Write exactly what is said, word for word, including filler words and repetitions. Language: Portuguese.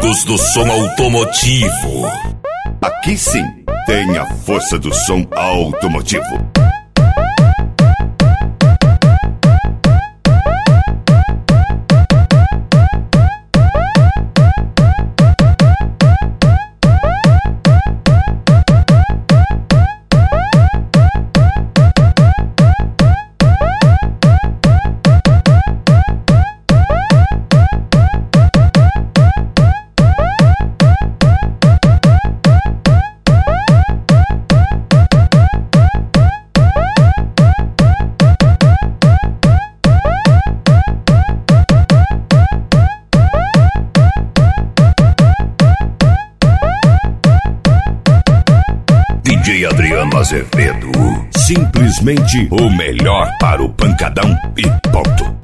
Amantes do som automotivo. Aqui sim tem a força do som automotivo. D J Adriano Azevedo, simplesmente o melhor para o pancadão e ponto.